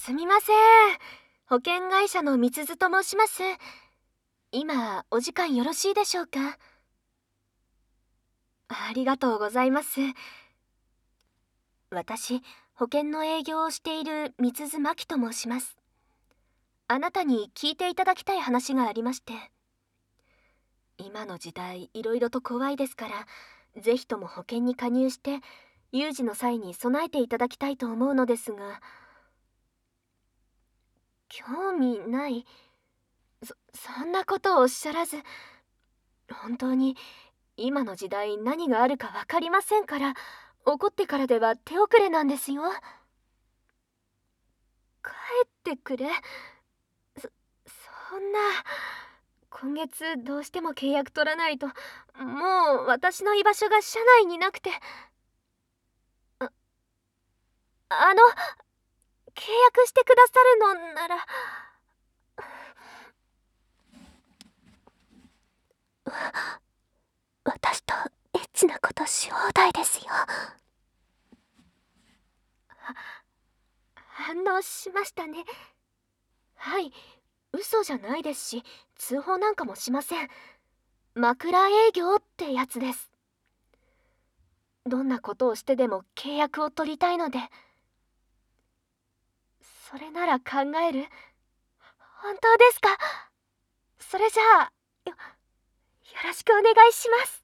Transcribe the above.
すみません。保険会社のみつずと申します。今、お時間よろしいでしょうか？ありがとうございます。私、保険の営業をしているみつずまきと申します。あなたに聞いていただきたい話がありまして。今の時代、いろいろと怖いですから、ぜひとも保険に加入して、有事の際に備えていただきたいと思うのですが。興味ない。そんなことをおっしゃらず、本当に今の時代何があるか分かりませんから、怒ってからでは手遅れなんですよ。帰ってくれ。そんな。今月どうしても契約取らないと、もう私の居場所が社内になくて。ああの契約してくださるのなら。私とエッチなことし放題ですよ。反応しましたね。はい、嘘じゃないですし、通報なんかもしません。枕営業ってやつです。どんなことをしてでも契約を取りたいので。それなら考える？本当ですか？それじゃあ、よろしくお願いします。